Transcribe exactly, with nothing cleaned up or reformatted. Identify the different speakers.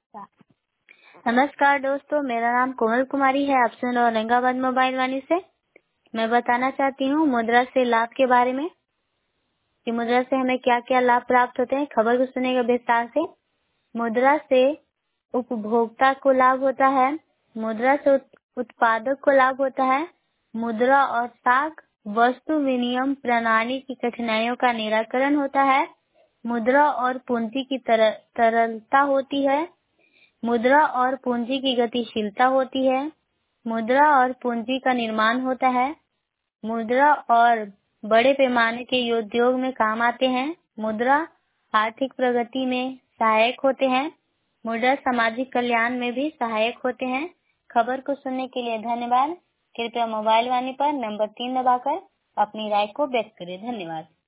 Speaker 1: नमस्कार दोस्तों, मेरा नाम कोमल कुमारी है। आप सुन रहे हो औरंगाबाद मोबाइल वाणी से। मैं बताना चाहती हूँ मुद्रा से लाभ के बारे में कि मुद्रा से हमें क्या क्या लाभ प्राप्त होते हैं। खबर को सुनेगा विस्तार से। मुद्रा से उपभोक्ता को लाभ होता है, मुद्रा से उत्पादक को लाभ होता है। मुद्रा और साख वस्तु विनिमय प्रणाली की कठिनाइयों का निराकरण होता है। मुद्रा और पूंजी की तर, तरलता होती है। मुद्रा और पूंजी की गतिशीलता होती है। मुद्रा और पूंजी का निर्माण होता है। मुद्रा और बड़े पैमाने के उद्योग में काम आते हैं। मुद्रा आर्थिक प्रगति में सहायक होते हैं। मुद्रा सामाजिक कल्याण में भी सहायक होते हैं। खबर को सुनने के लिए धन्यवाद। कृपया मोबाइल वाणी पर नंबर तीन दबाकर अपनी राय को व्यक्त करें। धन्यवाद।